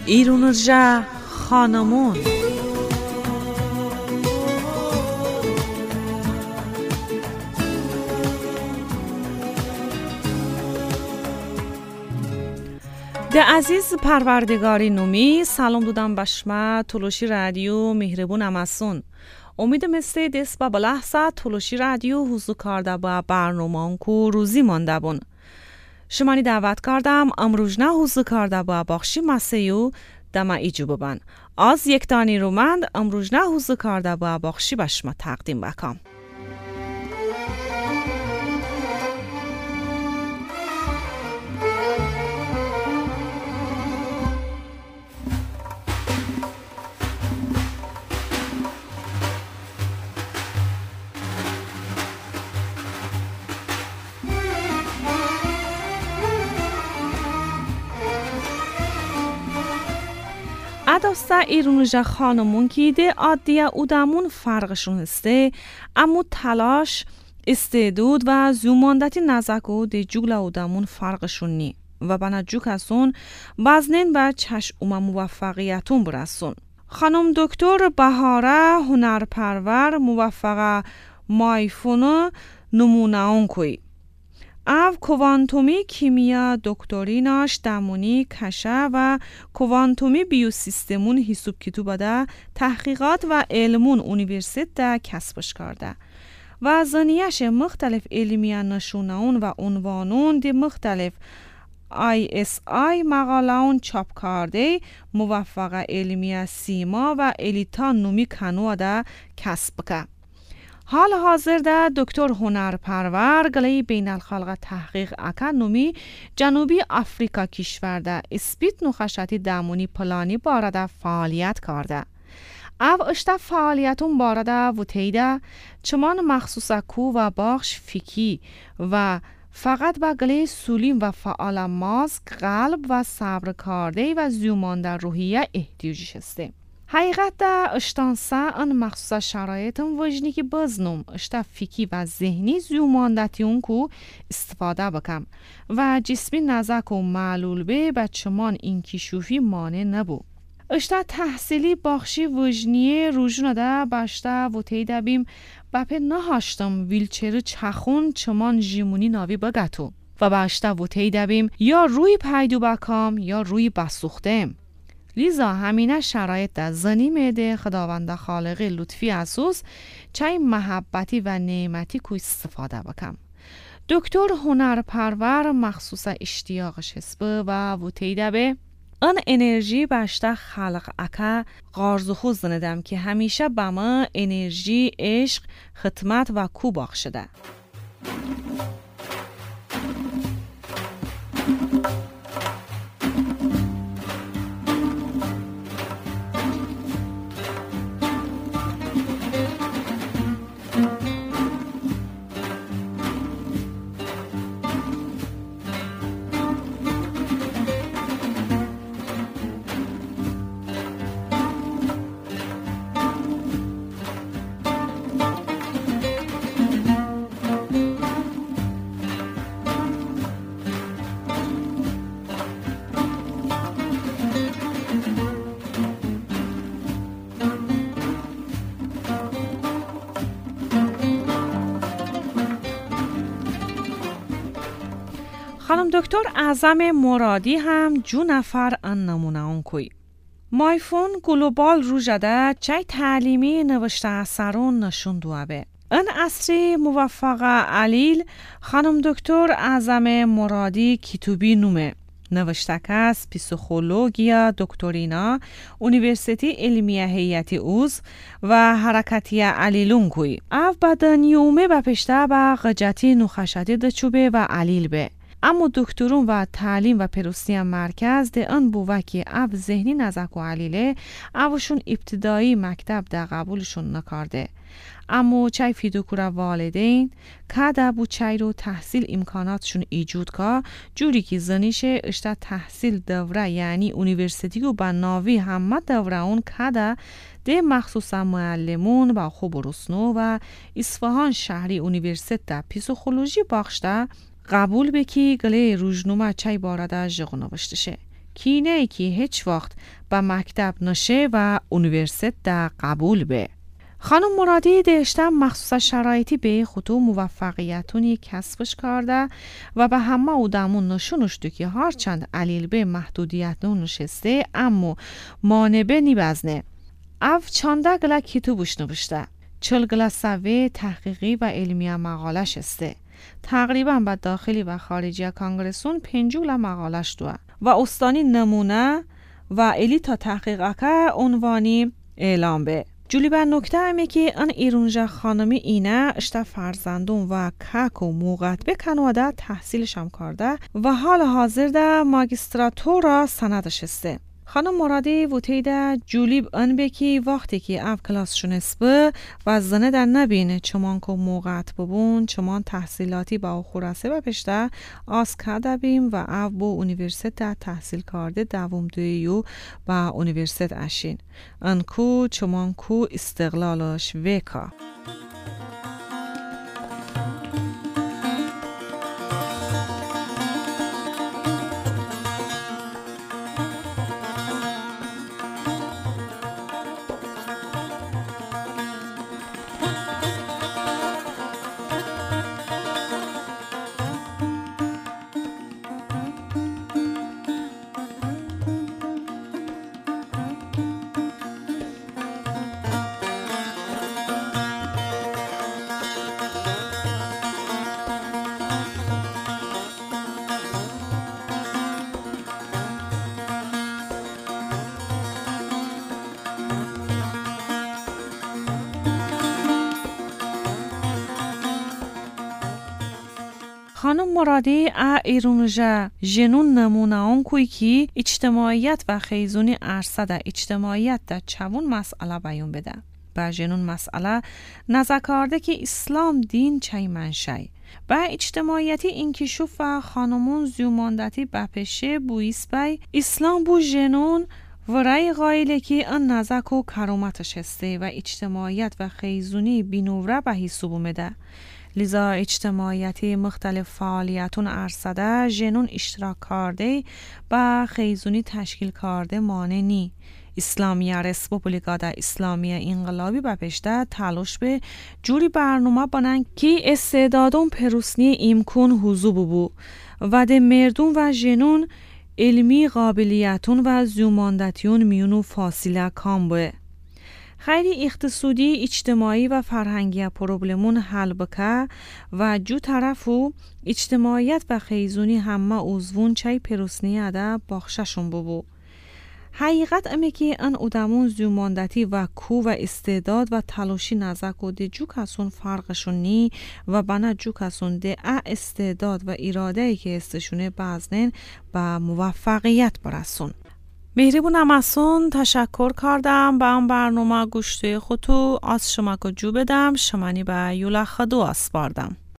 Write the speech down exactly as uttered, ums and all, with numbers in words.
ایرونجا خانمون. ده عزیز پروردگاری نومی سلام دودم بشما تولوشی رادیو مهربون امسون. امید مثل دست با بلحظه تولوشی رادیو حضور کرده با برنامه که روزی مانده بون. شمانی دعوت کردم امروز نه حضور کرده با بخشی مسیو دم ایجو ببن. از یک دانی رومند امروز نه حضور کرده با بخشی بشما تقدیم بکم. اداستا ایرونجا خانمون که ده عادیه اودامون فرقشون هسته، اما تلاش، استعداد و زوماندتی نزاکو ده جوگلا اودامون فرقشون نی و بنا جو کسون بازنین با چشم موفقیتون برسون. خانم دکتر بهاره هنرپرور موفقه مایفونو نمونه اون کوی. او کوانتومی کیمیا دکتریناش دمونی کشه و کوانتومی بیوسیستمون حساب کتو بده تحقیقات و علمون اونیورسیت ده کسبش کرده و زنیش مختلف علمیان نشونون و عنوانون دی مختلف آی اس آی مقالهون چاپ کرده موفقه علمی سیما و الیتان نومی کنوا ده کسب که. حال حاضر ده دکتر هنرپرور گلی بین الخلق تحقیق اکانومی جنوبی افریقا کشور ده اسپیت نخشتی دمونی پلانی بارده فعالیت کرده. او اشتا فعالیتون بارده و تیده چمان مخصوصا کو و باخش فیکی و فقط با گلی سولیم و فعال ماسک قلب و صبر کرده و زیومانده روحیه احتیاجی هسته. حقیقت ده اشتانسا ان مخصوصا شرایطم وجنی که بزنم اشتا فیکی و ذهنی زیوماندتی اون کو استفاده بکم و جسمی نزاک و معلول به بچمان این کشوفی مانع نبو. اشتا تحصیلی باخشی وجنیه روژونه ده باشتا و تیده بیم بپه نهاشتم ویلچر چخون چمان جیمونی ناوی بگتو و باشتا و تیده بیم یا روی پیدو بکم یا روی بسوختم. لیزا همینه شرایط ده زنی میده خداوند خالق لطفی اسوس چای محبتی و نعمتی کو استفاده بکم. دکتر هنرپرور مخصوصا اشتیاقش حسبه و وطیده به ان انرژی باشته خلق اکا غارز خود زندم که همیشه به ما انرژی عشق خدمت و کو بخشده. خانم دکتر اعظم مرادی هم جو نفر ان نمونه اون کوی. مایفون گلوبال رو جده چای تعلیمی نوشته اثرون نشون دوابه. ان اصری موفقه علیل خانم دکتر اعظم مرادی کتوبی نومه. نوشته کس پیسوخولوگیا دکتورینا اونیورسیتی علمیه هیئتی اوز و حرکتی علیلون کوی. او بدنیومه بپشته با غجتی نخشتی دچوبه و علیل به. اما دکترون و تعلیم و پروستی مرکز ده ان بوه که او ذهنی نزک و علیله اوشون ابتدایی مکتب ده قبولشون نکارده. اما چای فیدوکورا والدین که ده بو چای رو تحصیل امکاناتشون ایجود که جوری که زنیشه اشتا تحصیل دوره یعنی اونیورسیتی و با ناوی همه دوره اون که ده ده مخصوصا معلمون با خوب رسنو و اصفهان شهری اونیورسیت ده پیسوخولوژی باخشته قبول بکی گله روزنامه چای بارده جغ نوشته شه کینه که هیچ وقت به مکتب نشه و اونیورسیت در قبول به. خانم مرادی داشته مخصوص شرایطی به خودو موفقیتونی کسبش کرده و به همه اودمون نشونش دو که هرچند علیل به محدودیت نشسته اما مانبه نیبزنه. او چانده گله کتوبش نوشته. چل گله سوی تحقیقی و علمی مقاله شسته. تقریبا به داخلی و خارجی کانگرسون پنجول مقالش دوه و استانی نمونه و الی تا تحقیق که عنوانی اعلام به. جولی بر نکته همه که ان ایرونجا خانمی اینه اشتا فرزندون و کک و موقت بکن و ده تحصیلش هم کرده و حال حاضر ده ماگستراتورا سندش هسته. خانم مرادی وطی ده جولی ان بکی وقتی که او کلاس شنسبه و زنه در نبینه چمان که موقت ببون چمان تحصیلاتی با خورسه بپشته آس کرده بیم و او با اونیورسیت ده تحصیل کرده دوم دویو با اونیورسیت اشین انکو چمان کو استقلالش وکا. خانم مرادی ا ایرونجا جنون نمونه آن کوی که اجتماعیت و خیزونی عرصه ده اجتماعیت ده چون مسئله بیان بده. با جنون مسئله نزکارده که اسلام دین چای منشای. با اجتماعیتی انکشوف و خانمون زیوماندتی بپشه بویس بای اسلام بو جنون ورای غایله که ان نزک و کرومتش هسته و اجتماعیت و خیزونی بینوره به حساب اومده. لذا اجتماعیتی مختلف فعالیتون ارصده جنون اشتراک کرده با خیزونی تشکیل کرده مانع نی. اسلامیه رسپوبلیکا دا اسلامیه انقلابی بپشته تلاش به جوری برنامه بانن که استعدادون پروسنی امکان حضور بو و ده مردون و جنون علمی قابلیتون و زیوماندتیون میونو فاصله کام بوه. خیلی اقتصادی اجتماعی و فرهنگی پروبلمون حل بکه و جو طرفو اجتماعیت و خیزونی همه اوزون چای پروسنی اده باخششون ببو. حقیقت امی که ان ادمون زیوماندتی و کو و استعداد و تلاشی نزک و ده جو کسون فرقشون نی و بنا جو کسون ده استعداد و اراده ای که استشونه بازنین با موفقیت برسون. مهربونم ازون تشکر کردم با اون برنامه گوشته خودتو از شما که جو بدم شمانی به یولا خدو اسپاردم.